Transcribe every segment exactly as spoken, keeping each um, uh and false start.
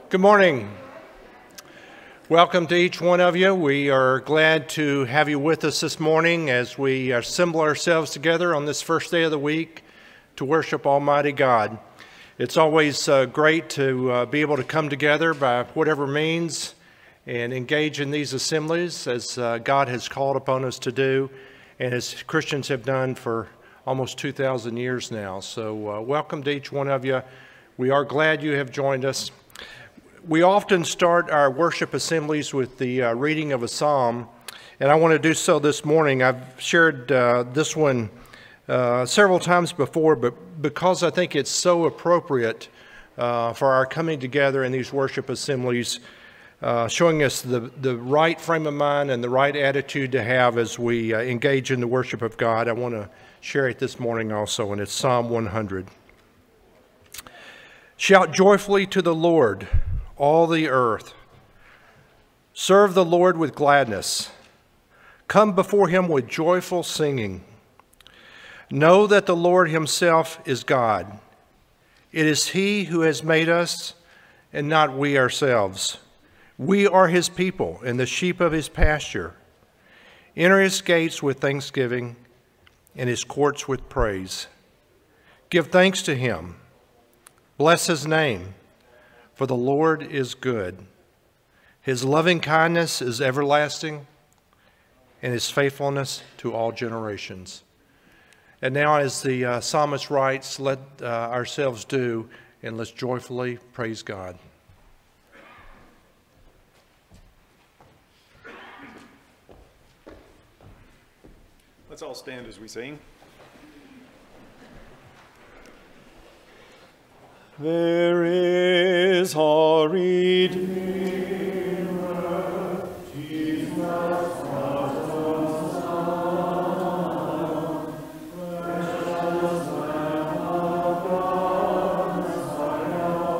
Good morning. Welcome to each one of you. We are glad to have you with us this morning as we assemble ourselves together on this first day of the week to worship Almighty God. It's always uh, great to uh, be able to come together by whatever means and engage in these assemblies as uh, God has called upon us to do and as Christians have done for almost two thousand years now. So uh, welcome to each one of you. We are glad you have joined us. We often start our worship assemblies with the uh, reading of a psalm, and I want to do so this morning. I've shared uh, this one uh, several times before, but because I think it's so appropriate uh, for our coming together in these worship assemblies, uh, showing us the, the right frame of mind and the right attitude to have as we uh, engage in the worship of God, I want to share it this morning also, and it's Psalm one hundred. Shout joyfully to the Lord, all the earth. Serve the Lord with gladness. Come before him with joyful singing. Know that the Lord himself is God. It is he who has made us and not we ourselves. We are his people and the sheep of his pasture. Enter his gates with thanksgiving and his courts with praise. Give thanks to him. Bless his name. For the Lord is good. His loving kindness is everlasting, and his faithfulness to all generations. And now, as the uh, psalmist writes, let uh, ourselves do, and let's joyfully praise God. Let's all stand as we sing. There is a Redeemer, Jesus the Son, precious Lamb of God, Messiah,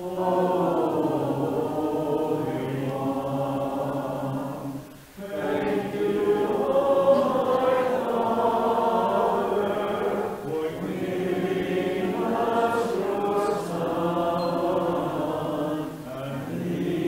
Holy One. Thank you, Lord, Father, for giving us your Son, and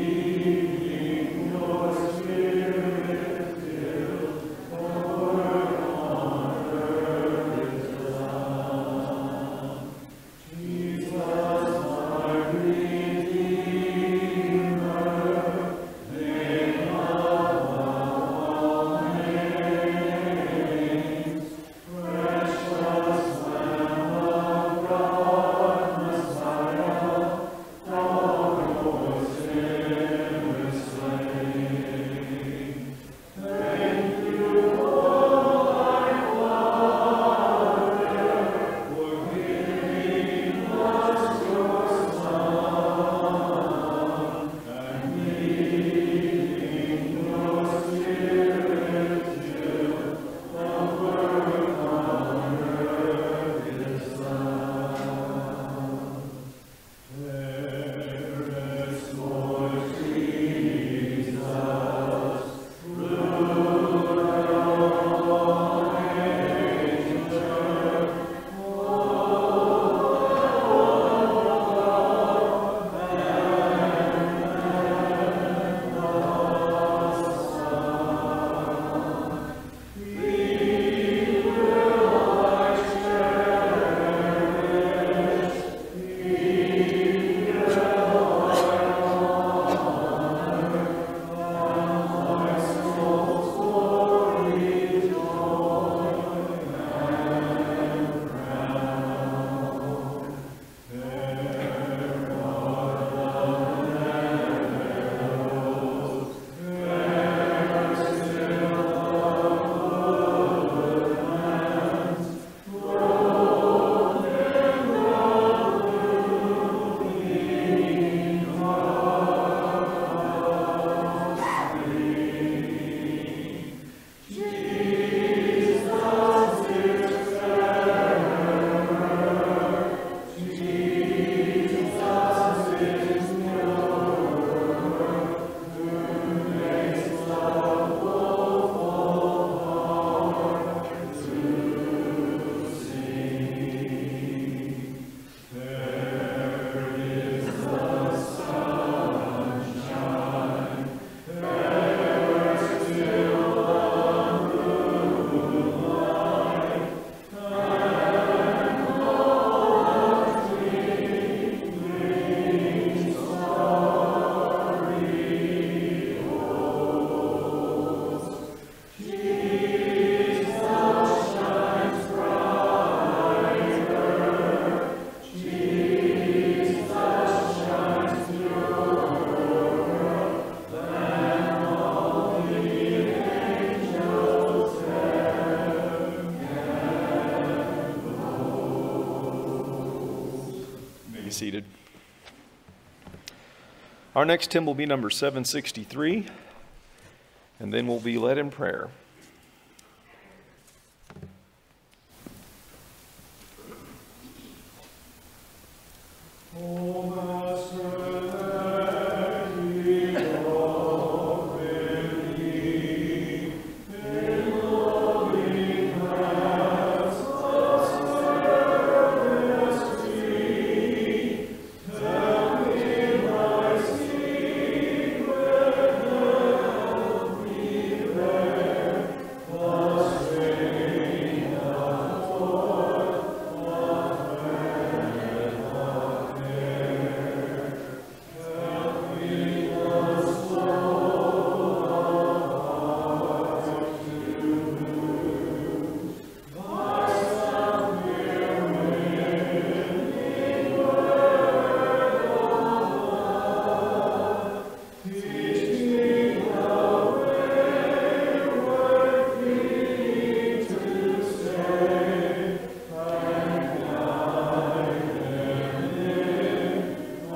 seated. Our next hymn will be number seven sixty-three, and then we'll be led in prayer. O Master, let me walk with thee in loving paths of service free. Tell me thy secret, help me there, the strain of toil, of dread, of care. Help me the slow of heart to lose. Thyself near winning word of love. Teach me the way worth me to stay, and guide them in the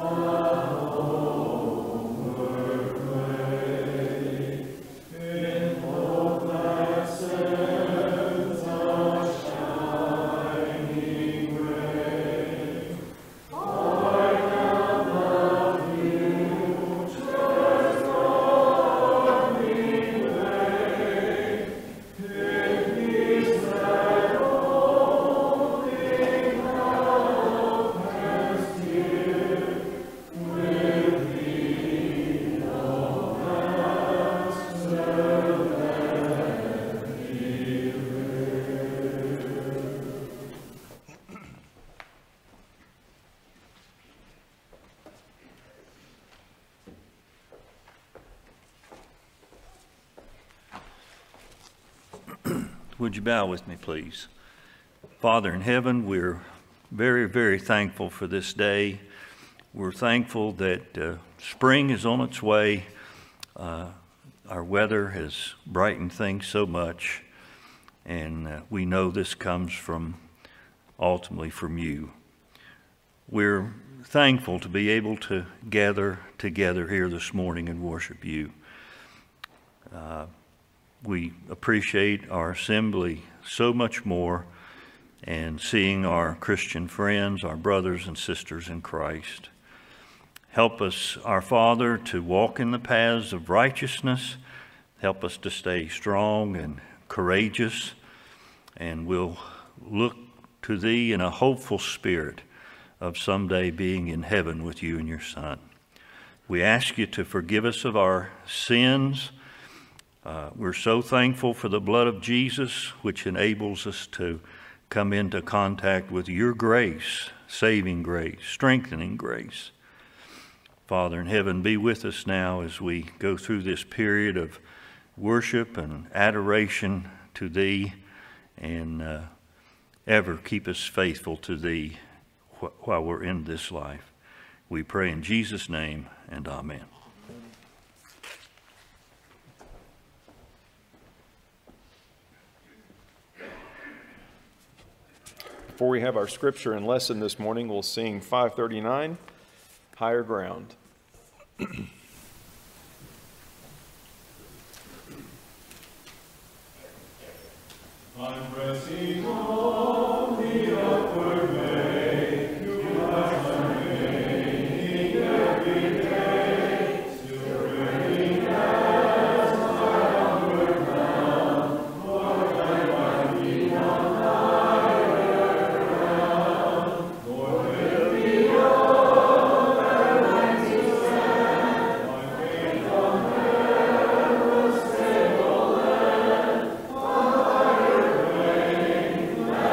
homeward way. In hope that sends a shining ray, I can love you, treasure loving way. In peace that only love can give, with thee, O Master, let me live. Would you bow with me, please? Father in heaven, we're very, very thankful for this day. We're thankful that uh, spring is on its way. Uh, our weather has brightened things so much, and uh, we know this comes from, ultimately from you. We're thankful to be able to gather together here this morning and worship you. Uh, We appreciate our assembly so much more, and seeing our Christian friends, our brothers and sisters in Christ. Help us, our Father, to walk in the paths of righteousness. Help us to stay strong and courageous, and we'll look to Thee in a hopeful spirit of someday being in heaven with you and your Son. We ask you to forgive us of our sins. Uh, we're so thankful for the blood of Jesus, which enables us to come into contact with your grace, saving grace, strengthening grace. Father in heaven, be with us now as we go through this period of worship and adoration to Thee, and uh, ever keep us faithful to Thee wh- while we're in this life. We pray in Jesus' name, and amen. Before we have our scripture and lesson this morning, we'll sing five thirty-nine, Higher Ground. I'm pressing on the upward way, to life remaining every day, still praying as my onward bound, Lord, I find me on higher ground. Lord, with thee all that length to stand, my faith on heaven's stable land, on higher plane,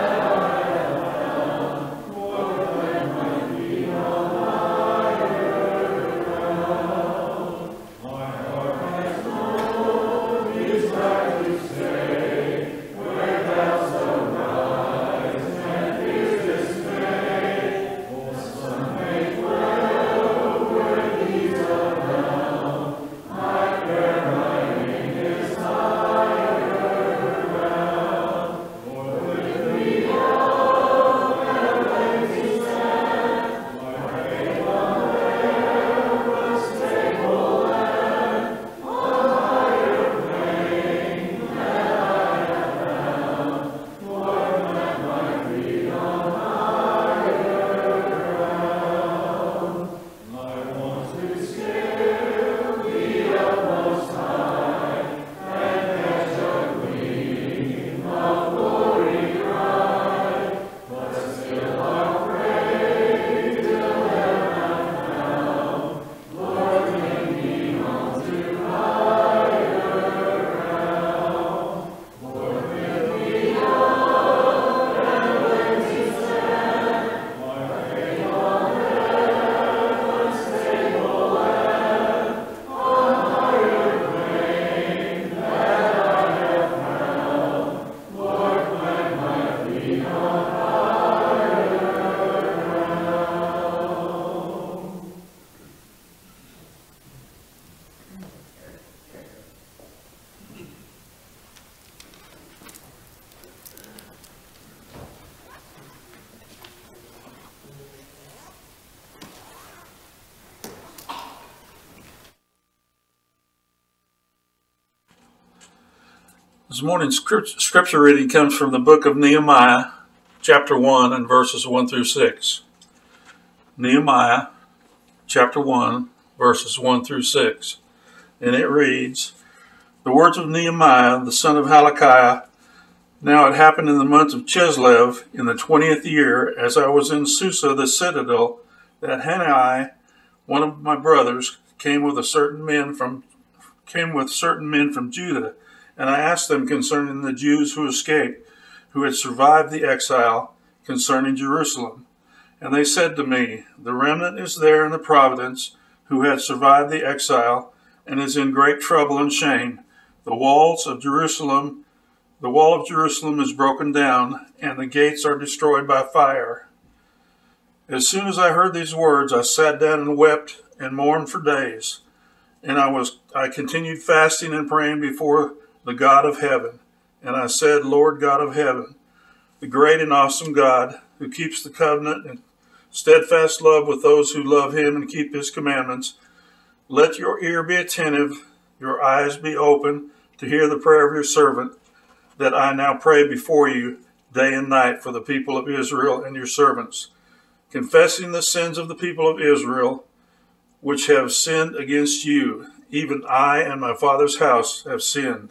This morning's scripture reading comes from the book of Nehemiah, chapter one, and verses one through six. Nehemiah, chapter one, verses one through six. And it reads, "The words of Nehemiah, the son of Hilkiah. Now it happened in the month of Chislev, in the twentieth year, as I was in Susa the citadel, that Hanani, one of my brothers, came with a certain men from came with certain men from Judah. And I asked them concerning the Jews who escaped, who had survived the exile, concerning Jerusalem. And they said to me, The remnant is there in the province, who had survived the exile, and is in great trouble and shame. The walls of Jerusalem, the wall of Jerusalem is broken down, and the gates are destroyed by fire. As soon as I heard these words, I sat down and wept and mourned for days. And I was I continued fasting and praying before the God of heaven. And I said, Lord God of heaven, the great and awesome God, who keeps the covenant and steadfast love with those who love him and keep his commandments, let your ear be attentive, your eyes be open to hear the prayer of your servant, that I now pray before you day and night for the people of Israel and your servants, confessing the sins of the people of Israel, which have sinned against you. Even I and my father's house have sinned."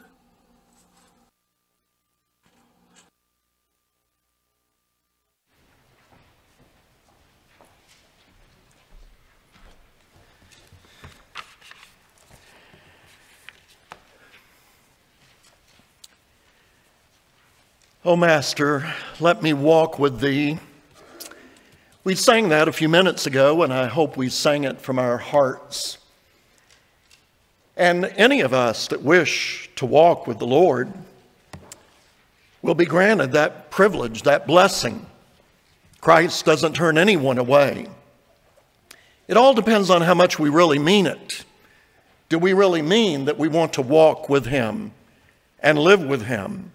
O Master, let me walk with thee. We sang that a few minutes ago, and I hope we sang it from our hearts. And any of us that wish to walk with the Lord will be granted that privilege, that blessing. Christ doesn't turn anyone away. It all depends on how much we really mean it. Do we really mean that we want to walk with him and live with him?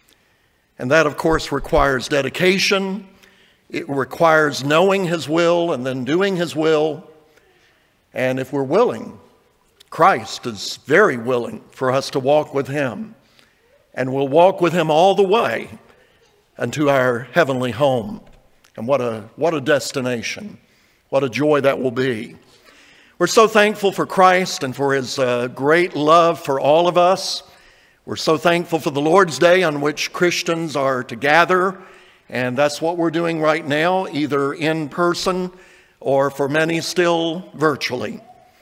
And that, of course, requires dedication. It requires knowing his will and then doing his will. And if we're willing, Christ is very willing for us to walk with him. And we'll walk with him all the way unto our heavenly home. And what a, what a destination. What a joy that will be. We're so thankful for Christ and for his uh, great love for all of us. We're so thankful for the Lord's Day on which Christians are to gather, and that's what we're doing right now, either in person or for many still virtually.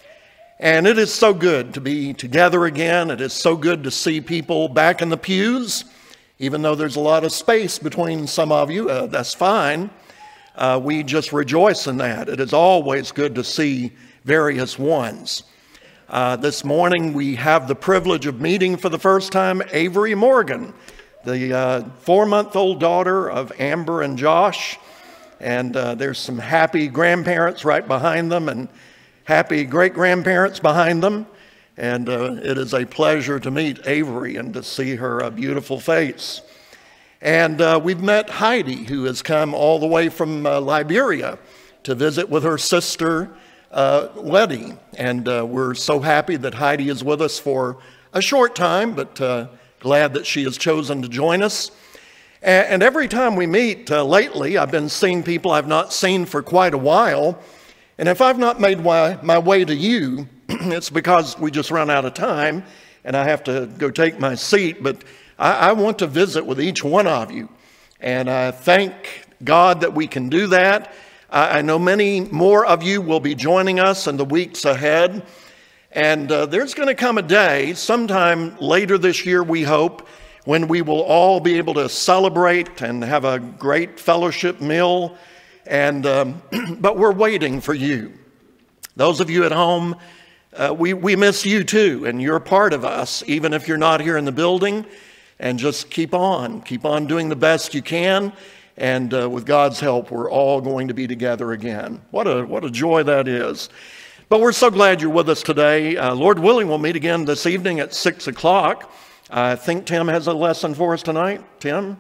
And it is so good to be together again. It is so good to see people back in the pews, even though there's a lot of space between some of you. Uh, that's fine. Uh, we just rejoice in that. It is always good to see various ones. Uh, this morning we have the privilege of meeting for the first time Avery Morgan, the uh, four-month-old daughter of Amber and Josh. And uh, there's some happy grandparents right behind them and happy great-grandparents behind them. And uh, it is a pleasure to meet Avery and to see her uh, beautiful face. And uh, we've met Heidi, who has come all the way from uh, Liberia to visit with her sister, Uh, Letty, and uh, we're so happy that Heidi is with us for a short time, but uh, glad that she has chosen to join us. And, and every time we meet uh, lately, I've been seeing people I've not seen for quite a while, and if I've not made my, my way to you, it's because we just run out of time, and I have to go take my seat, but I, I want to visit with each one of you, and I thank God that we can do that. I know many more of you will be joining us in the weeks ahead. And uh, there's going to come a day, sometime later this year, we hope, when we will all be able to celebrate and have a great fellowship meal. And um, but we're waiting for you. Those of you at home, uh, we, we miss you too, and you're part of us, even if you're not here in the building. And just keep on, keep on doing the best you can. And uh, with God's help, we're all going to be together again. What a, what a joy that is. But we're so glad you're with us today. Uh, Lord willing, we'll meet again this evening at six o'clock. I think Tim has a lesson for us tonight. Tim?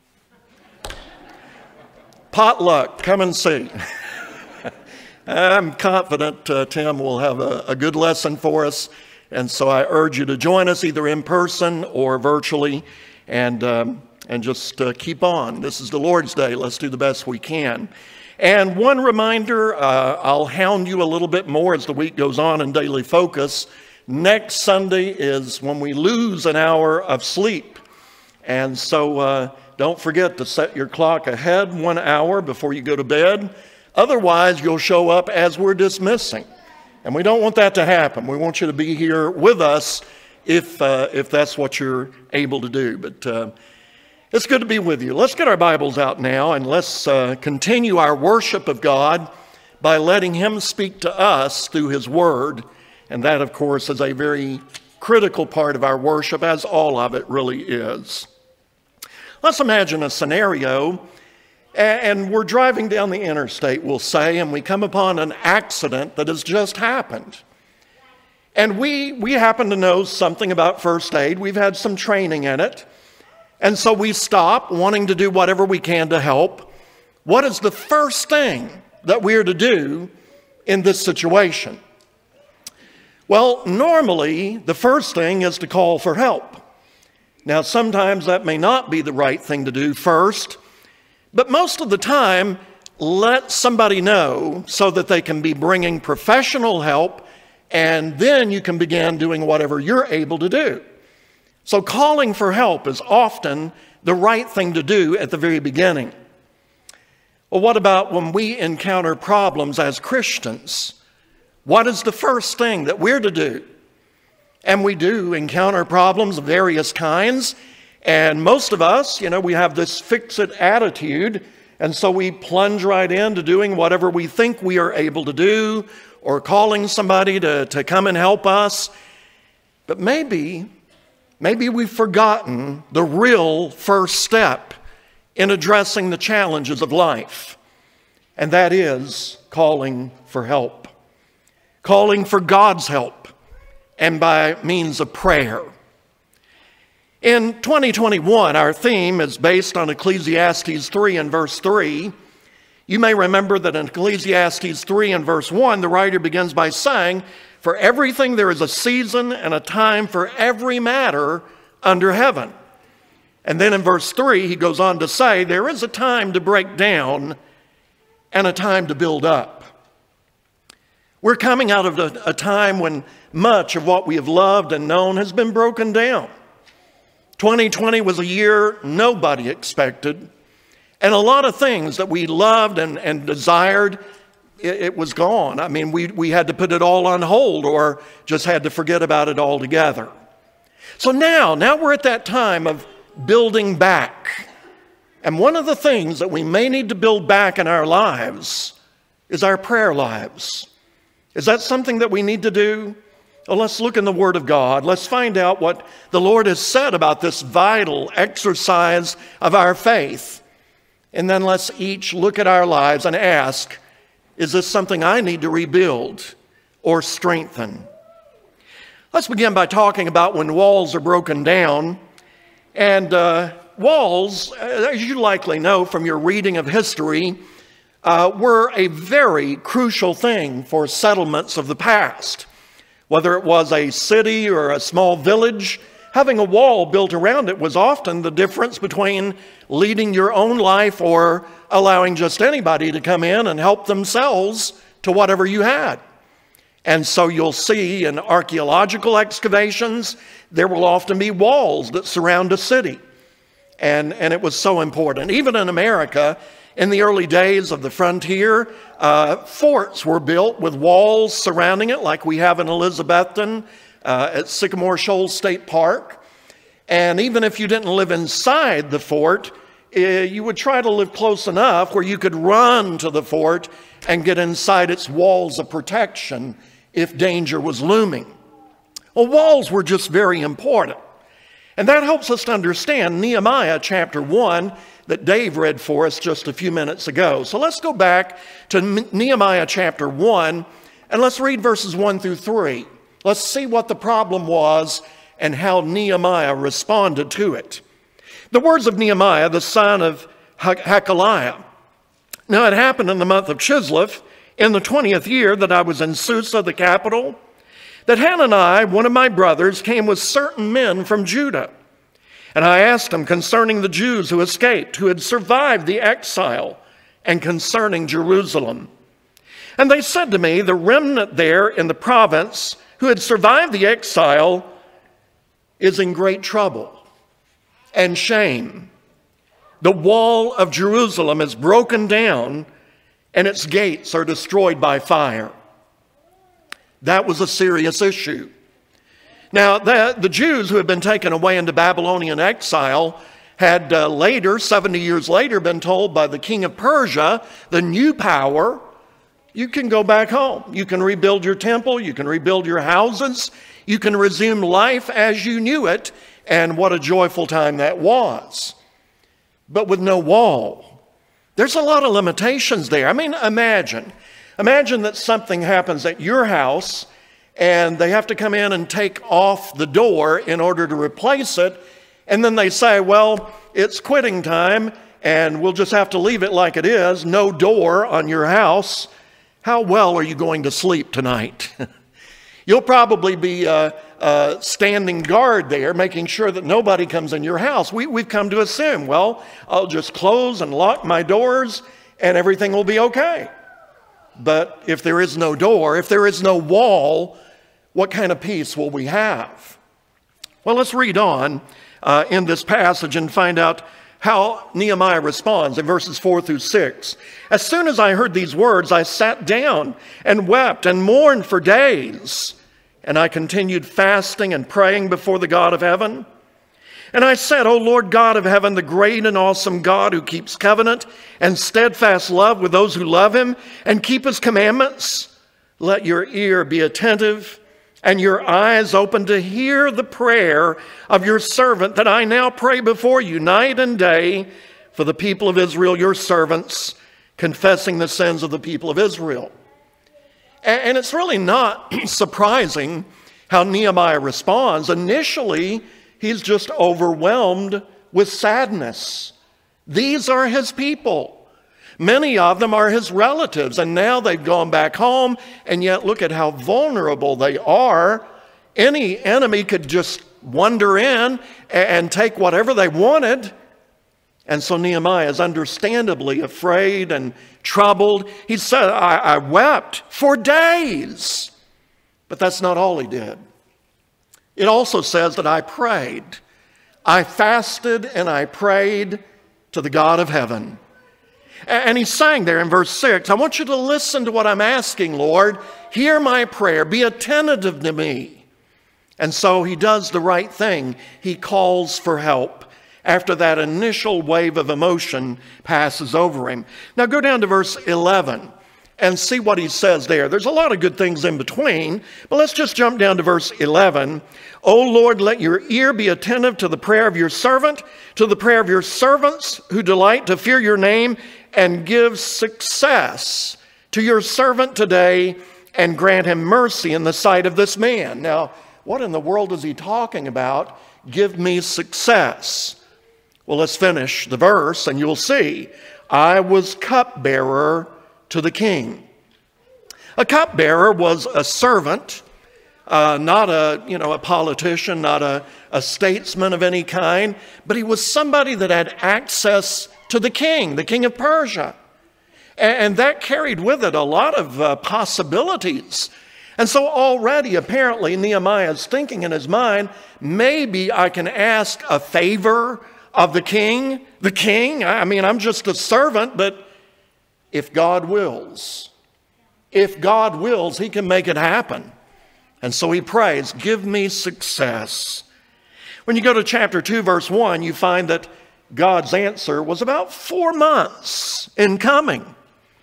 Potluck, come and see. I'm confident uh, Tim will have a, a good lesson for us. And so I urge you to join us either in person or virtually, and, um, and just uh, keep on. This is the Lord's Day. Let's do the best we can. And one reminder, uh, I'll hound you a little bit more as the week goes on in Daily Focus. Next Sunday is when we lose an hour of sleep. And so uh, don't forget to set your clock ahead one hour before you go to bed. Otherwise, you'll show up as we're dismissing. And we don't want that to happen. We want you to be here with us if, uh, if that's what you're able to do. But uh, it's good to be with you. Let's get our Bibles out now and let's uh, continue our worship of God by letting Him speak to us through His Word. And that, of course, is a very critical part of our worship, as all of it really is. Let's imagine a scenario, and we're driving down the interstate, we'll say, and we come upon an accident that has just happened. And we, we happen to know something about first aid. We've had some training in it. And so we stop wanting to do whatever we can to help. What is the first thing that we're to do in this situation? Well, normally, the first thing is to call for help. Now, sometimes that may not be the right thing to do first, but most of the time, let somebody know so that they can be bringing professional help, and then you can begin doing whatever you're able to do. So calling for help is often the right thing to do at the very beginning. Well, what about when we encounter problems as Christians? What is the first thing that we're to do? And we do encounter problems of various kinds. And most of us, you know, we have this fix-it attitude, and so we plunge right into doing whatever we think we are able to do, or calling somebody to, to come and help us. But maybe, maybe we've forgotten the real first step in addressing the challenges of life, and that is calling for help. Calling for God's help, and by means of prayer. In twenty twenty-one, our theme is based on Ecclesiastes three and verse three. You may remember that in Ecclesiastes three and verse one, the writer begins by saying, "For everything there is a season and a time for every matter under heaven." And then in verse three, he goes on to say, there is a time to break down and a time to build up. We're coming out of a, a time when much of what we have loved and known has been broken down. twenty twenty was a year nobody expected. And a lot of things that we loved and, and desired, it, it was gone. I mean, we, we had to put it all on hold or just had to forget about it altogether. So now, now we're at that time of building back. And one of the things that we may need to build back in our lives is our prayer lives. Is that something that we need to do? Well, let's look in the Word of God. Let's find out what the Lord has said about this vital exercise of our faith. And then let's each look at our lives and ask, is this something I need to rebuild or strengthen? Let's begin by talking about when walls are broken down. And uh, walls, as you likely know from your reading of history, uh, were a very crucial thing for settlements of the past. Whether it was a city or a small village, having a wall built around it was often the difference between leading your own life or allowing just anybody to come in and help themselves to whatever you had. And so you'll see in archaeological excavations, there will often be walls that surround a city. And, and it was so important. Even in America, in the early days of the frontier, uh, forts were built with walls surrounding it, like we have in Elizabethton uh, at Sycamore Shoals State Park. And even if you didn't live inside the fort, uh, you would try to live close enough where you could run to the fort and get inside its walls of protection if danger was looming. Well, walls were just very important. And that helps us to understand Nehemiah chapter one that Dave read for us just a few minutes ago. So let's go back to Nehemiah chapter one and let's read verses one through three. Let's see what the problem was and how Nehemiah responded to it. The words of Nehemiah, the son of Hakaliah. Now it happened in the month of Chislev, in the twentieth year that I was in Susa, the capital, that Hanani, one of my brothers, came with certain men from Judah. And I asked him concerning the Jews who escaped, who had survived the exile, and concerning Jerusalem. And they said to me, the remnant there in the province who had survived the exile is in great trouble and shame. The wall of Jerusalem is broken down, and its gates are destroyed by fire. That was a serious issue. Now, the, the Jews who had been taken away into Babylonian exile had uh, later, seventy years later, been told by the king of Persia, the new power, you can go back home. You can rebuild your temple. You can rebuild your houses. You can resume life as you knew it. And what a joyful time that was. But with no wall, there's a lot of limitations there. I mean, imagine. Imagine that something happens at your house and they have to come in and take off the door in order to replace it. And then they say, well, it's quitting time and we'll just have to leave it like it is. No door on your house. How well are you going to sleep tonight? You'll probably be uh, uh, standing guard there, making sure that nobody comes in your house. We, we've come to assume, well, I'll just close and lock my doors and everything will be okay. But if there is no door, if there is no wall, what kind of peace will we have? Well, let's read on uh, in this passage and find out how Nehemiah responds in verses four through six. As soon as I heard these words, I sat down and wept and mourned for days. And I continued fasting and praying before the God of heaven. And I said, O Lord God of heaven, the great and awesome God who keeps covenant and steadfast love with those who love him and keep his commandments, let your ear be attentive and your eyes open to hear the prayer of your servant that I now pray before you night and day for the people of Israel, your servants, confessing the sins of the people of Israel. And it's really not surprising how Nehemiah responds. Initially, he's just overwhelmed with sadness. These are his people. Many of them are his relatives, and now they've gone back home, and yet look at how vulnerable they are. Any enemy could just wander in and take whatever they wanted. And so Nehemiah is understandably afraid and troubled. He said, I, I wept for days. But that's not all he did. It also says that I prayed. I fasted and I prayed to the God of heaven. And he's saying there in verse six, I want you to listen to what I'm asking, Lord. Hear my prayer. Be attentive to me. And so he does the right thing. He calls for help after that initial wave of emotion passes over him. Now go down to verse eleven and see what he says there. There's a lot of good things in between, but let's just jump down to verse eleven. O Lord, let your ear be attentive to the prayer of your servant, to the prayer of your servants who delight to fear your name, and give success to your servant today, and grant him mercy in the sight of this man. Now, what in the world is he talking about? Give me success. Well, let's finish the verse and you'll see. I was cupbearer to the king. A cupbearer was a servant, uh, not a, you know, a politician, not a, a statesman of any kind, but he was somebody that had access to the king, the king of Persia. And, and that carried with it a lot of uh, possibilities. And so already, apparently, Nehemiah is thinking in his mind, maybe I can ask a favor of the king. The king, I mean, I'm just a servant, but if God wills, if God wills, he can make it happen. And so he prays, give me success. When you go to chapter two, verse one, you find that God's answer was about four months in coming.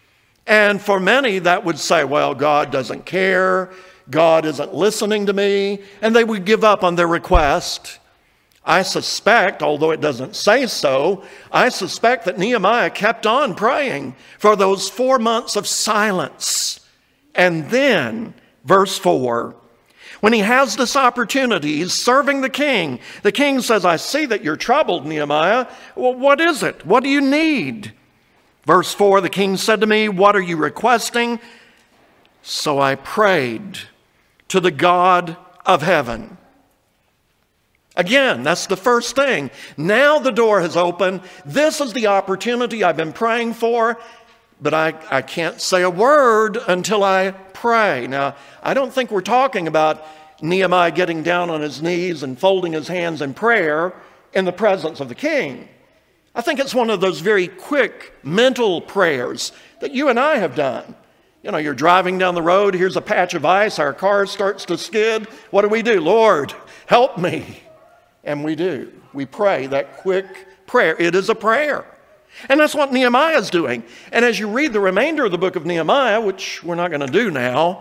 And for many, that would say, well, God doesn't care. God isn't listening to me. And they would give up on their request. I suspect, although it doesn't say so, I suspect that Nehemiah kept on praying for those four months of silence. And then, verse four, when he has this opportunity, he's serving the king. The king says, I see that you're troubled, Nehemiah. Well, what is it? What do you need? Verse four, the king said to me, what are you requesting? So I prayed to the God of heaven. Again, that's the first thing. Now the door has opened. This is the opportunity I've been praying for, but I, I can't say a word until I pray. Now, I don't think we're talking about Nehemiah getting down on his knees and folding his hands in prayer in the presence of the king. I think it's one of those very quick mental prayers that you and I have done. You know, you're driving down the road, here's a patch of ice, our car starts to skid. What do we do? Lord, help me. And we do. We pray that quick prayer. It is a prayer. And that's what Nehemiah is doing. And as you read the remainder of the book of Nehemiah, which we're not going to do now,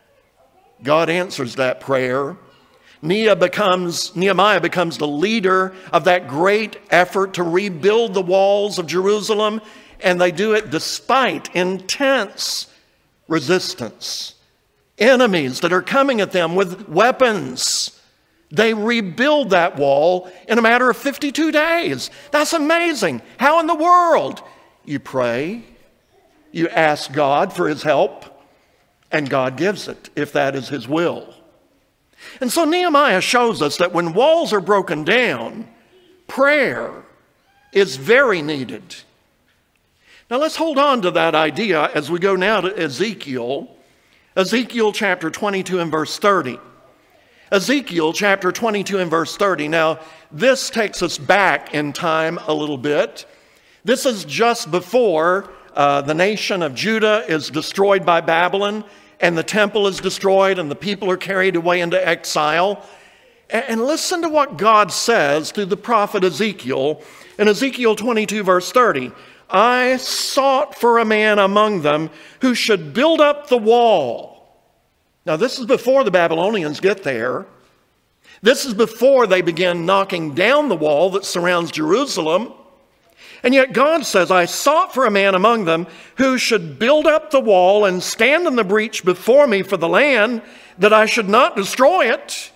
God answers that prayer. Nehemiah becomes, Nehemiah becomes the leader of that great effort to rebuild the walls of Jerusalem, and they do it despite intense resistance. Enemies that are coming at them with weapons. They rebuild that wall in a matter of fifty-two days. That's amazing. How in the world? You pray, you ask God for his help, and God gives it if that is his will. And so Nehemiah shows us that when walls are broken down, prayer is very needed. Now let's hold on to that idea as we go now to Ezekiel. Ezekiel chapter twenty-two and verse thirty. Ezekiel chapter twenty-two and verse thirty. Now, this takes us back in time a little bit. This is just before uh, the nation of Judah is destroyed by Babylon, and the temple is destroyed, and the people are carried away into exile. And, and listen to what God says through the prophet Ezekiel in Ezekiel twenty-two, verse thirty. I sought for a man among them who should build up the wall. Now, this is before the Babylonians get there. This is before they begin knocking down the wall that surrounds Jerusalem. And yet God says, I sought for a man among them who should build up the wall and stand in the breach before me for the land, that I should not destroy it.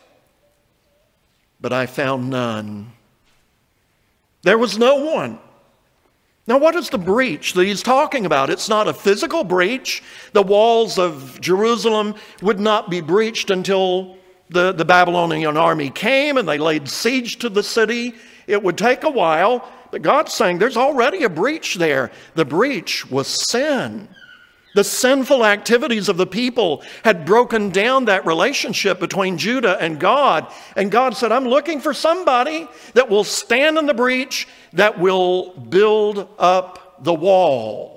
But I found none. There was no one. Now, what is the breach that he's talking about? It's not a physical breach. The walls of Jerusalem would not be breached until the, the Babylonian army came and they laid siege to the city. It would take a while, but God's saying there's already a breach there. The breach was sin. The sinful activities of the people had broken down that relationship between Judah and God. And God said, I'm looking for somebody that will stand in the breach, that will build up the wall.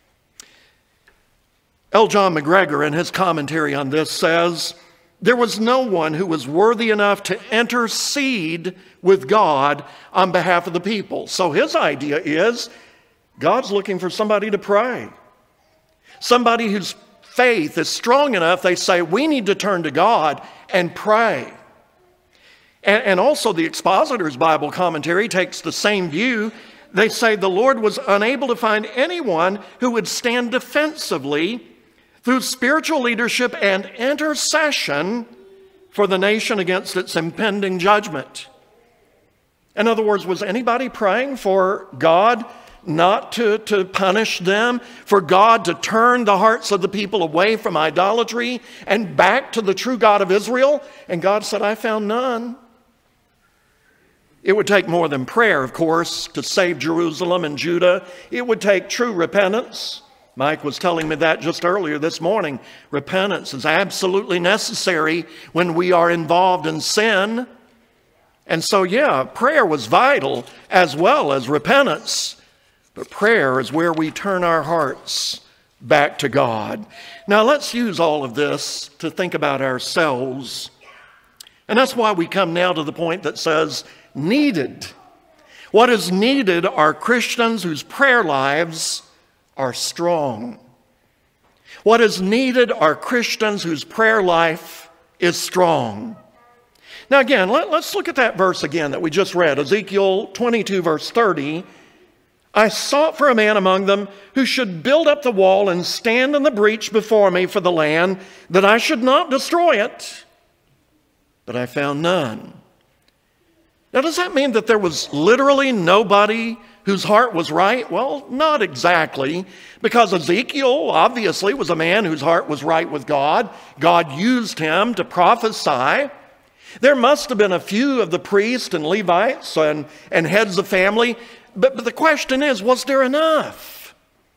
L. John MacGregor, in his commentary on this, says, there was no one who was worthy enough to intercede with God on behalf of the people. So his idea is, God's looking for somebody to pray. Somebody whose faith is strong enough, they say, we need to turn to God and pray. And, and also the Expositor's Bible commentary takes the same view. They say the Lord was unable to find anyone who would stand defensively through spiritual leadership and intercession for the nation against its impending judgment. In other words, was anybody praying for God not to, to punish them, for God to turn the hearts of the people away from idolatry and back to the true God of Israel? And God said, I found none. It would take more than prayer, of course, to save Jerusalem and Judah. It would take true repentance. Mike was telling me that just earlier this morning. Repentance is absolutely necessary when we are involved in sin. And so, yeah, prayer was vital as well as repentance. But prayer is where we turn our hearts back to God. Now, let's use all of this to think about ourselves. And that's why we come now to the point that says, needed. What is needed are Christians whose prayer lives are strong. What is needed are Christians whose prayer life is strong. Now, again, let, let's look at that verse again that we just read, Ezekiel twenty-two, verse thirty. I sought for a man among them who should build up the wall and stand in the breach before me for the land, that I should not destroy it. But I found none. Now, does that mean that there was literally nobody whose heart was right? Well, not exactly, because Ezekiel obviously was a man whose heart was right with God. God used him to prophesy. There must have been a few of the priests and Levites and, and heads of family, but, but the question is, was there enough?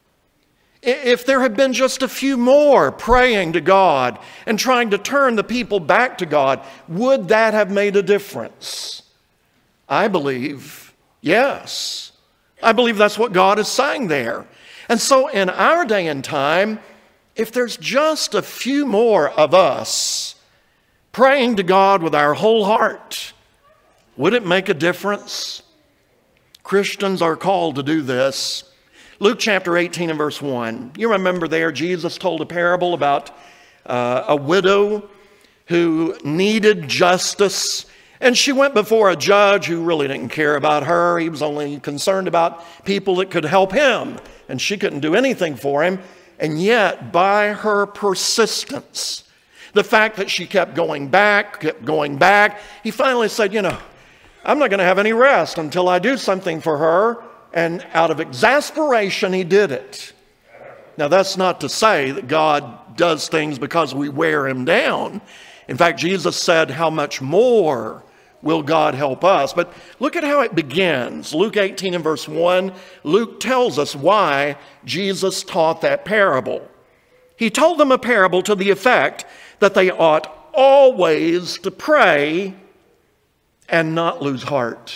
If there had been just a few more praying to God and trying to turn the people back to God, would that have made a difference? I believe yes. I believe that's what God is saying there. And so in our day and time, if there's just a few more of us praying to God with our whole heart, would it make a difference? Christians are called to do this. Luke chapter eighteen and verse one. You remember there Jesus told a parable about uh, a widow who needed justice. And she went before a judge who really didn't care about her. He was only concerned about people that could help him. And she couldn't do anything for him. And yet, by her persistence, the fact that she kept going back, kept going back, he finally said, you know, I'm not going to have any rest until I do something for her. And out of exasperation, he did it. Now, that's not to say that God does things because we wear him down. In fact, Jesus said, how much more will God help us? But look at how it begins. Luke eighteen and verse one, Luke tells us why Jesus taught that parable. He told them a parable to the effect that they ought always to pray and not lose heart.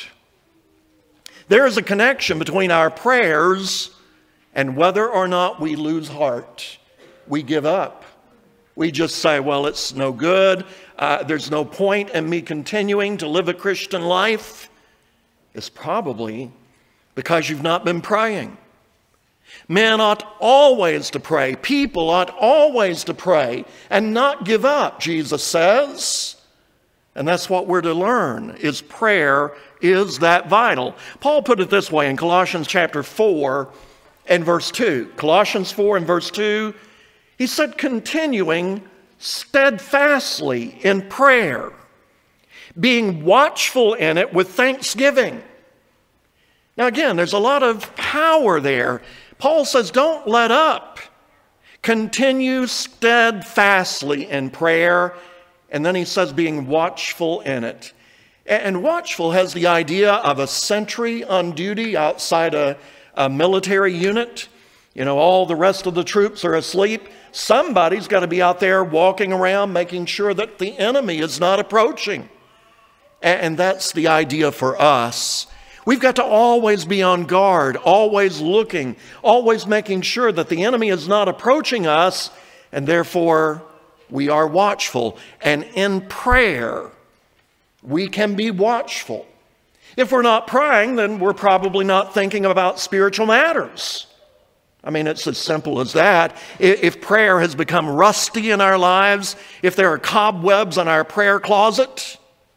There is a connection between our prayers and whether or not we lose heart. We give up. We just say, well, it's no good. Uh, there's no point in me continuing to live a Christian life. It's probably because you've not been praying. Men ought always to pray. People ought always to pray and not give up, Jesus says. And that's what we're to learn, is prayer is that vital. Paul put it this way in Colossians chapter four and verse two. Colossians four and verse two, he said, continuing steadfastly in prayer, being watchful in it with thanksgiving. Now again, there's a lot of power there. Paul says, don't let up. Continue steadfastly in prayer. And then he says, being watchful in it. And watchful has the idea of a sentry on duty outside a, a military unit. You know, all the rest of the troops are asleep. Somebody's got to be out there walking around making sure that the enemy is not approaching. And that's the idea for us. We've got to always be on guard, always looking, always making sure that the enemy is not approaching us, and therefore we are watchful. And in prayer, we can be watchful. If we're not praying, then we're probably not thinking about spiritual matters. I mean, it's as simple as that. If prayer has become rusty in our lives, if there are cobwebs in our prayer closet,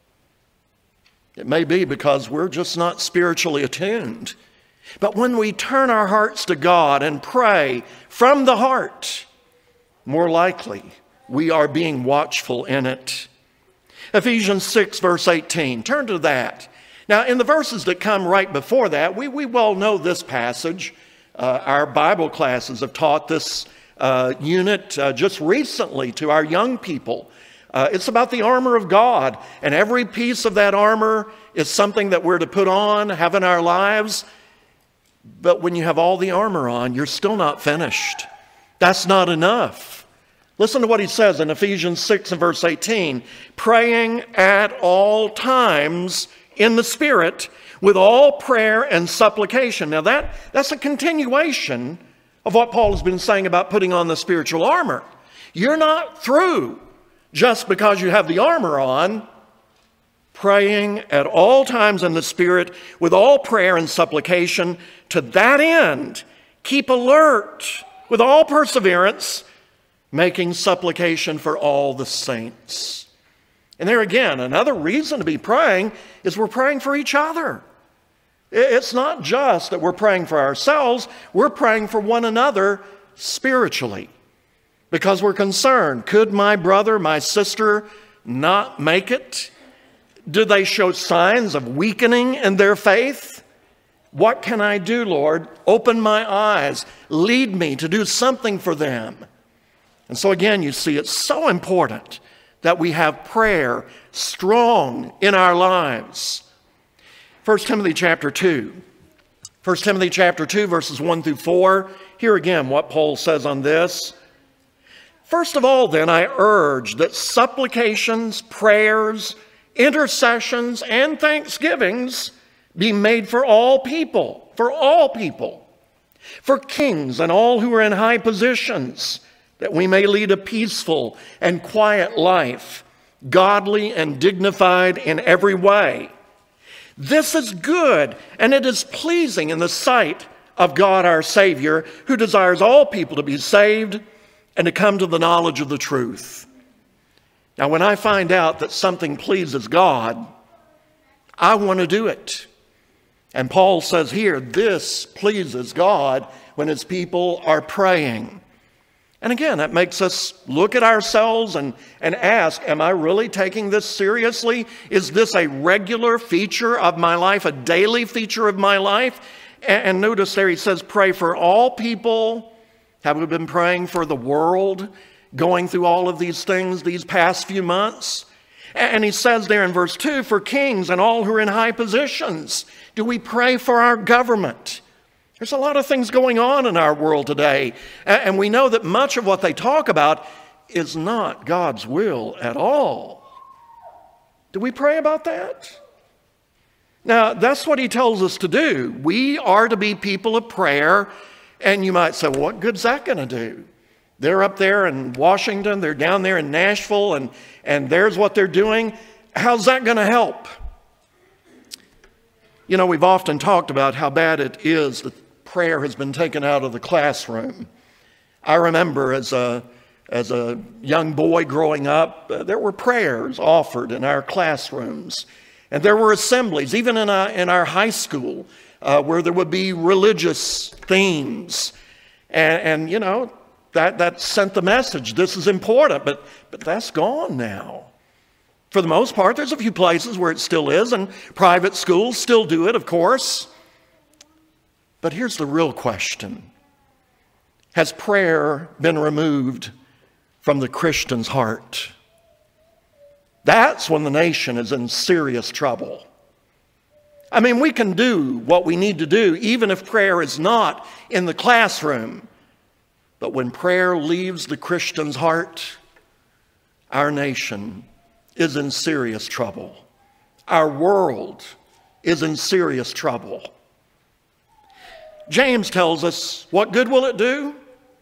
it may be because we're just not spiritually attuned. But when we turn our hearts to God and pray from the heart, more likely we are being watchful in it. Ephesians six, verse eighteen. Turn to that. Now, in the verses that come right before that, we, we well know this passage. Uh, our Bible classes have taught this uh, unit uh, just recently to our young people. Uh, it's about the armor of God, and every piece of that armor is something that we're to put on, have in our lives. But when you have all the armor on, you're still not finished. That's not enough. Listen to what he says in Ephesians six and verse eighteen. Praying at all times in the Spirit with all prayer and supplication. Now that, that's a continuation of what Paul has been saying about putting on the spiritual armor. You're not through just because you have the armor on. Praying at all times in the Spirit with all prayer and supplication. To that end, keep alert with all perseverance, making supplication for all the saints. And there again, another reason to be praying is we're praying for each other. It's not just that we're praying for ourselves, we're praying for one another spiritually. Because we're concerned, could my brother, my sister not make it? Do they show signs of weakening in their faith? What can I do, Lord? Open my eyes. Lead me to do something for them. And so again, you see, it's so important that we have prayer strong in our lives. First Timothy chapter two. First Timothy chapter two, verses one through four. Here again, what Paul says on this. First of all, then, I urge that supplications, prayers, intercessions, and thanksgivings be made for all people, for all people, for kings and all who are in high positions, that we may lead a peaceful and quiet life, godly and dignified in every way. This is good, and it is pleasing in the sight of God our Savior, who desires all people to be saved and to come to the knowledge of the truth. Now, when I find out that something pleases God, I want to do it. And Paul says here, this pleases God when his people are praying. And again, that makes us look at ourselves and, and ask, am I really taking this seriously? Is this a regular feature of my life, a daily feature of my life? And, and notice there he says, pray for all people. Have we been praying for the world, going through all of these things these past few months? And he says there in verse two, for kings and all who are in high positions. Do we pray for our government? There's a lot of things going on in our world today. And we know that much of what they talk about is not God's will at all. Do we pray about that? Now, that's what he tells us to do. We are to be people of prayer. And you might say, well, what good's that going to do? They're up there in Washington, they're down there in Nashville, and, and there's what they're doing. How's that going to help? You know, we've often talked about how bad it is that prayer has been taken out of the classroom. I remember as a, as a young boy growing up, uh, there were prayers offered in our classrooms. And there were assemblies, even in, a, in our high school, uh, where there would be religious themes. And, and you know, that, that sent the message, this is important, but, but that's gone now. For the most part, there's a few places where it still is, and private schools still do it, of course. But here's the real question. Has prayer been removed from the Christian's heart? That's when the nation is in serious trouble. I mean, we can do what we need to do, even if prayer is not in the classroom. But when prayer leaves the Christian's heart, our nation is in serious trouble. Our world is in serious trouble. James tells us, what good will it do?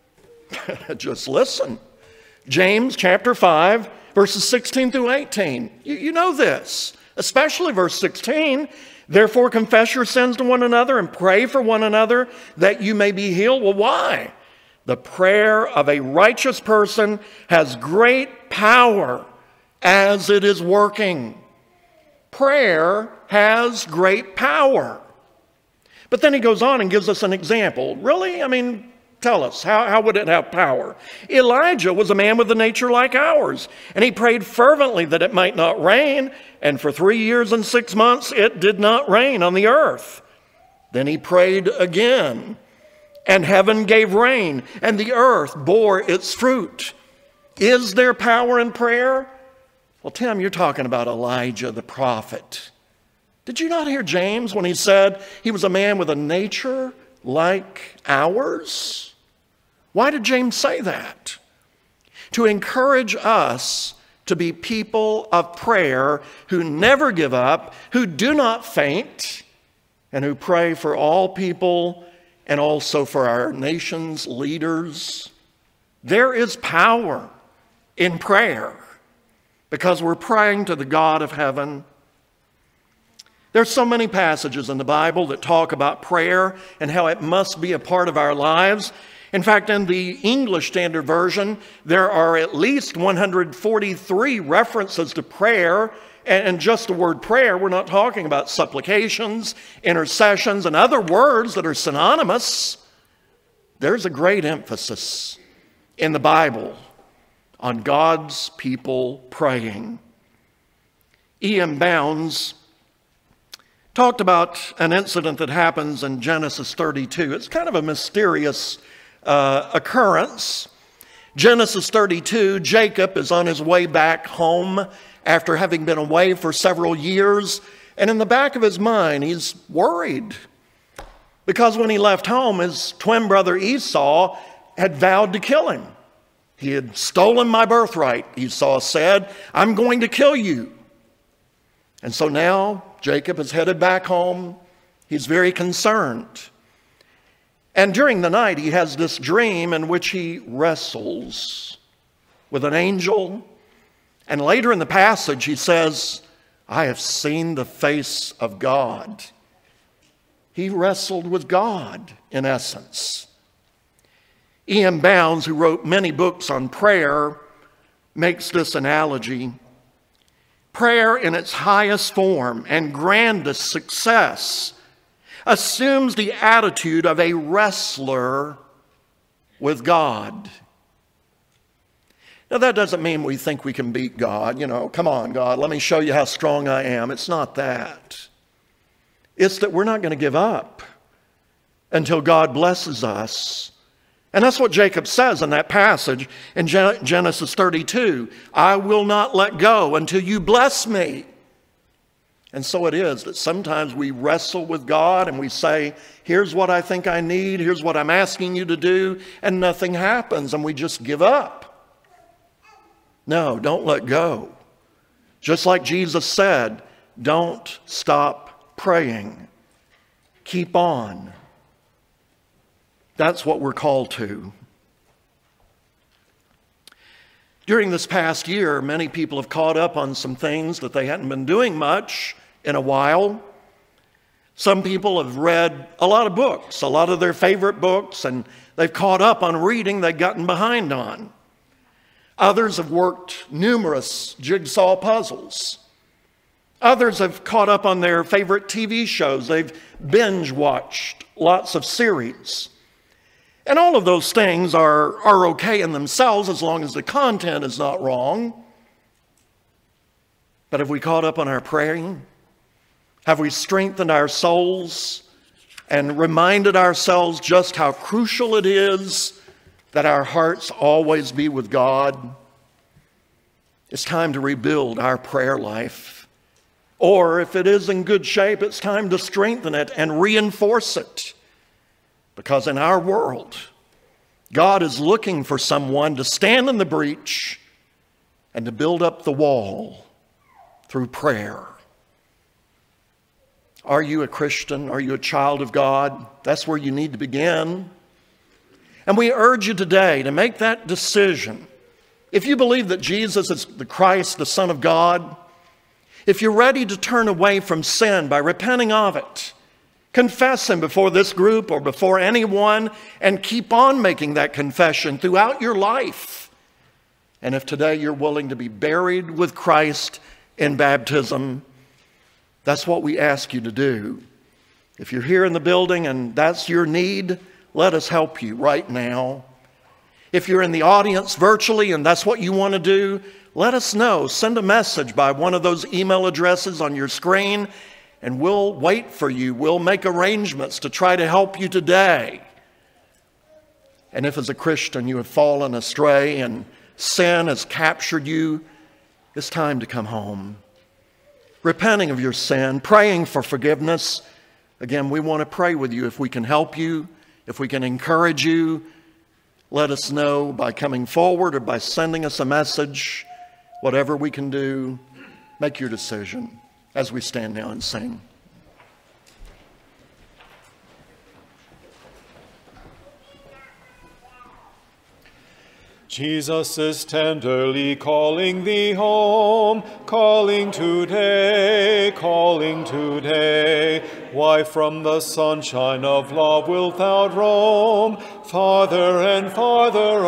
Just listen. James chapter five, verses sixteen through eighteen. You, you know this, especially verse sixteen. Therefore confess your sins to one another and pray for one another that you may be healed. Well, why? The prayer of a righteous person has great power as it is working. Prayer has great power. But then he goes on and gives us an example. Really? I mean, tell us, how, how would it have power? Elijah was a man with a nature like ours, and he prayed fervently that it might not rain, and for three years and six months it did not rain on the earth. Then he prayed again, and heaven gave rain, and the earth bore its fruit. Is there power in prayer? Well, Tim, you're talking about Elijah the prophet. Did you not hear James when he said he was a man with a nature like ours? Why did James say that? To encourage us to be people of prayer who never give up, who do not faint, and who pray for all people and also for our nation's leaders. There is power in prayer because we're praying to the God of heaven. There's so many passages in the Bible that talk about prayer and how it must be a part of our lives. In fact, in the English Standard Version, there are at least one hundred forty-three references to prayer. And just the word prayer, we're not talking about supplications, intercessions, and other words that are synonymous. There's a great emphasis in the Bible on God's people praying. E M Bounds talked about an incident that happens in Genesis thirty-two. It's kind of a mysterious uh, occurrence. Genesis thirty-two, Jacob is on his way back home after having been away for several years. And in the back of his mind, he's worried. Because when he left home, his twin brother Esau had vowed to kill him. He had stolen my birthright, Esau said. I'm going to kill you. And so now Jacob is headed back home. He's very concerned. And during the night, he has this dream in which he wrestles with an angel. And later in the passage, he says, I have seen the face of God. He wrestled with God, in essence. E M Bounds, who wrote many books on prayer, makes this analogy. Prayer in its highest form and grandest success assumes the attitude of a wrestler with God. Now, that doesn't mean we think we can beat God. You know, come on, God, let me show you how strong I am. It's not that. It's that we're not going to give up until God blesses us. And that's what Jacob says in that passage in Genesis thirty-two. I will not let go until you bless me. And so it is that sometimes we wrestle with God and we say, here's what I think I need, here's what I'm asking you to do, and nothing happens and we just give up. No, don't let go. Just like Jesus said, don't stop praying. Keep on. That's what we're called to. During this past year, many people have caught up on some things that they hadn't been doing much in a while. Some people have read a lot of books, a lot of their favorite books, and they've caught up on reading they've gotten behind on. Others have worked numerous jigsaw puzzles. Others have caught up on their favorite T V shows. They've binge watched lots of series. And all of those things are, are okay in themselves as long as the content is not wrong. But have we caught up on our praying? Have we strengthened our souls and reminded ourselves just how crucial it is that our hearts always be with God? It's time to rebuild our prayer life. Or if it is in good shape, it's time to strengthen it and reinforce it. Because in our world, God is looking for someone to stand in the breach and to build up the wall through prayer. Are you a Christian? Are you a child of God? That's where you need to begin. And we urge you today to make that decision. If you believe that Jesus is the Christ, the Son of God, if you're ready to turn away from sin by repenting of it, confess Him before this group or before anyone, and keep on making that confession throughout your life. And if today you're willing to be buried with Christ in baptism, that's what we ask you to do. If you're here in the building and that's your need, let us help you right now. If you're in the audience virtually and that's what you want to do, let us know. Send a message by one of those email addresses on your screen, and we'll wait for you. We'll make arrangements to try to help you today. And if as a Christian you have fallen astray and sin has captured you, it's time to come home. Repenting of your sin, praying for forgiveness. Again, we want to pray with you. If we can help you, if we can encourage you, let us know by coming forward or by sending us a message. Whatever we can do, make your decision as we stand now and sing. Jesus is tenderly calling thee home, calling today, calling today. Why from the sunshine of love wilt thou roam, farther and farther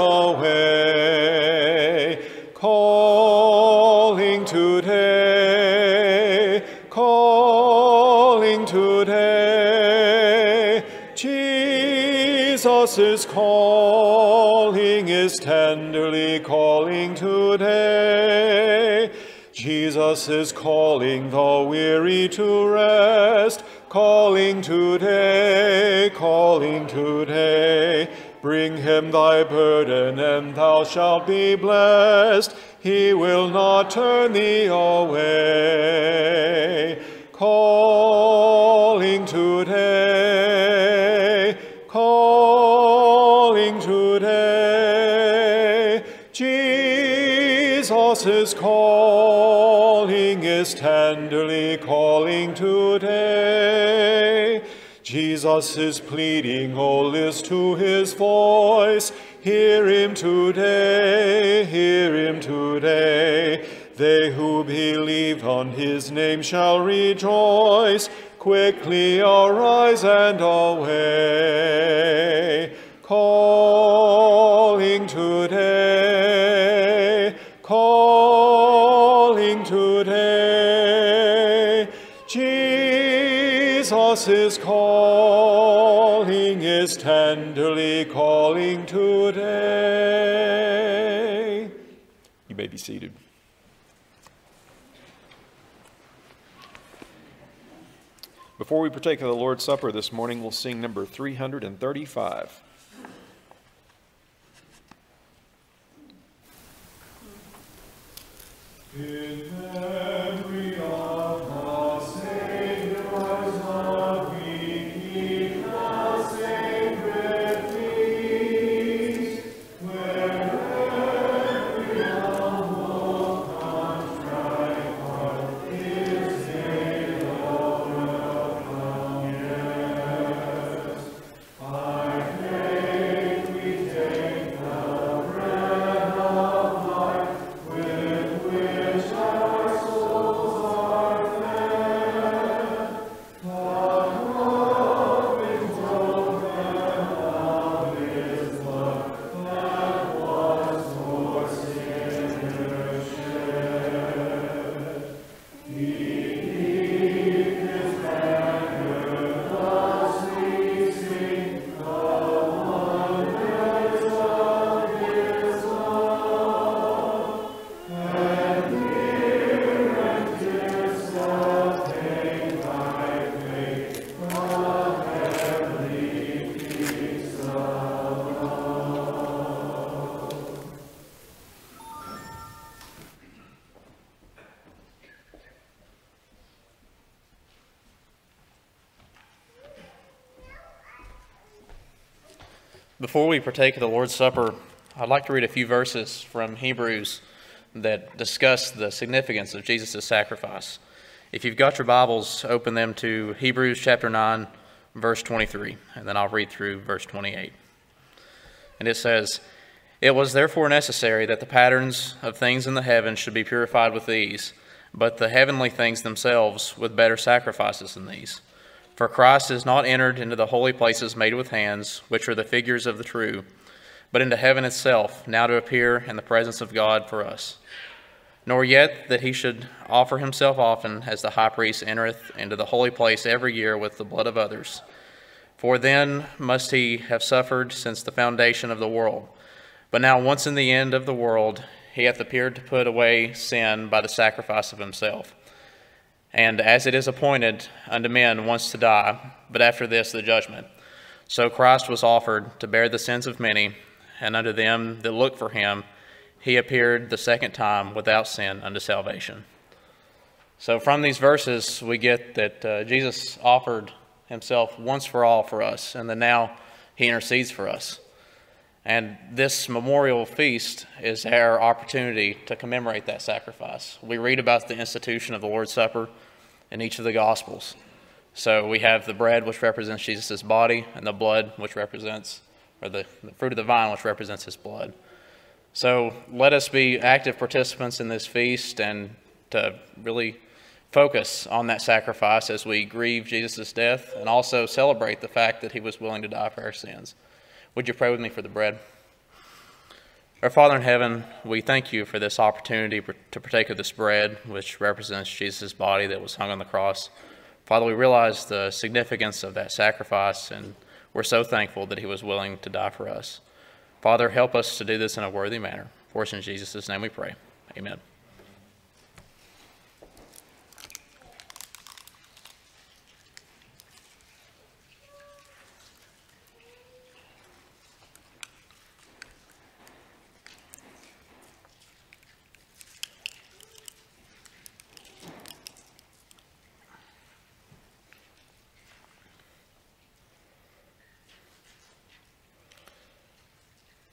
away? Calling today, calling today. Jesus is calling, is tenderly calling today. Jesus Jesus is calling the weary to rest, calling today, calling today. Bring him thy burden, and thou shalt be blessed. He will not turn thee away. Calling today, calling today. Jesus is calling, is tenderly calling today. Jesus is pleading, oh, list to his voice. Hear him today, hear him today. They who believe on his name shall rejoice. Quickly arise and away. Calling today, calling today. Jesus is calling, is tenderly calling today. You may be seated. Before we partake of the Lord's Supper this morning, we'll sing number three hundred thirty-five. In memory of the Savior's love, we keep the sacred feast, where every humble contrite heart is made welcome. Yes, by faith we take the bread of life, with which our souls are fed. God loving token of his blood that was for sinners shed. Beneath his banner thus we sing the wonders of his love. And near and distant take thy faith, the heavenly peace of love. Before we partake of the Lord's Supper, I'd like to read a few verses from Hebrews that discuss the significance of Jesus' sacrifice. If you've got your Bibles, open them to Hebrews chapter nine, verse twenty-three, and then I'll read through verse twenty-eight. And it says, "It was therefore necessary that the patterns of things in the heavens should be purified with these, but the heavenly things themselves with better sacrifices than these. For Christ is not entered into the holy places made with hands, which are the figures of the true, but into heaven itself, now to appear in the presence of God for us. Nor yet that he should offer himself often, as the high priest entereth into the holy place every year with the blood of others. For then must he have suffered since the foundation of the world. But now once in the end of the world, he hath appeared to put away sin by the sacrifice of himself. And as it is appointed unto men once to die, but after this the judgment, so Christ was offered to bear the sins of many, and unto them that look for him he appeared the second time without sin unto salvation." So from these verses we get that uh, Jesus offered himself once for all for us, and that now he intercedes for us. And this memorial feast is our opportunity to commemorate that sacrifice. We read about the institution of the Lord's Supper in each of the Gospels. So we have the bread, which represents Jesus' body, and the blood, which represents, or the, the fruit of the vine, which represents his blood. So let us be active participants in this feast and to really focus on that sacrifice as we grieve Jesus' death and also celebrate the fact that he was willing to die for our sins. Would you pray with me for the bread? Our Father in heaven, we thank you for this opportunity to partake of this bread, which represents Jesus' body that was hung on the cross. Father, we realize the significance of that sacrifice, and we're so thankful that he was willing to die for us. Father, help us to do this in a worthy manner. For us in Jesus' name we pray. Amen.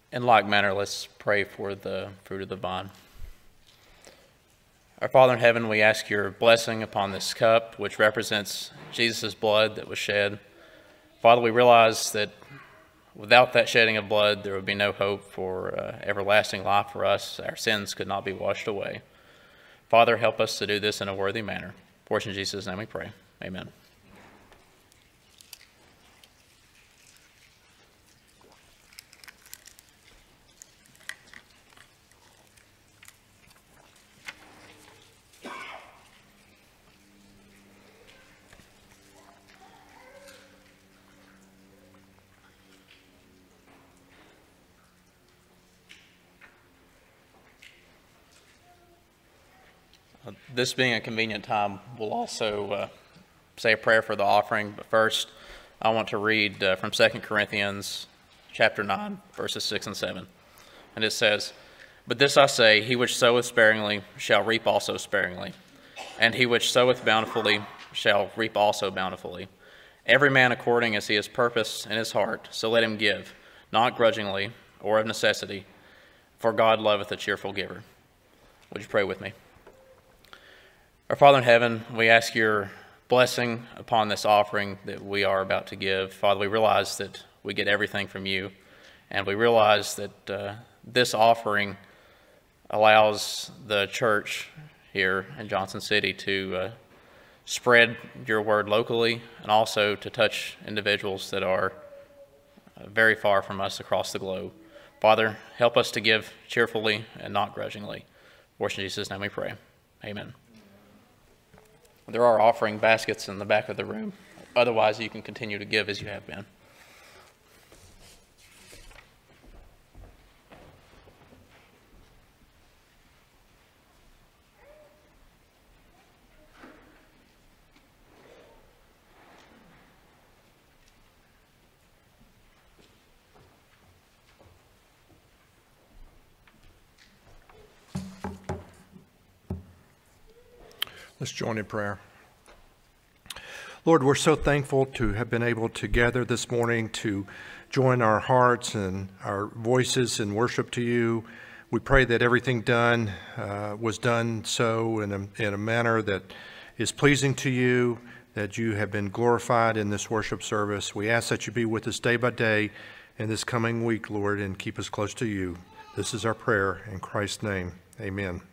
In like manner, let's pray for the fruit of the vine. Our Father in heaven, we ask your blessing upon this cup, which represents Jesus' blood that was shed. Father, we realize that without that shedding of blood, there would be no hope for uh, everlasting life for us. Our sins could not be washed away. Father, help us to do this in a worthy manner. For in Jesus' name we pray. Amen. This being a convenient time, we'll also uh, say a prayer for the offering. But first, I want to read uh, from Second Corinthians chapter nine, verses six and seven. And it says, "But this I say, he which soweth sparingly shall reap also sparingly, and he which soweth bountifully shall reap also bountifully. Every man according as he has purposed in his heart, so let him give, not grudgingly or of necessity, for God loveth a cheerful giver." Would you pray with me? Our Father in heaven, we ask your blessing upon this offering that we are about to give. Father, we realize that we get everything from you, and we realize that uh, this offering allows the church here in Johnson City to uh, spread your word locally and also to touch individuals that are uh, very far from us across the globe. Father, help us to give cheerfully and not grudgingly. For in Jesus' name we pray. Amen. There are offering baskets in the back of the room. Otherwise, you can continue to give as you have been. Let's join in prayer. Lord, we're so thankful to have been able to gather this morning to join our hearts and our voices in worship to you. We pray that everything done uh, was done so in a, in a manner that is pleasing to you, that you have been glorified in this worship service. We ask that you be with us day by day in this coming week, Lord, and keep us close to you. This is our prayer in Christ's name. Amen.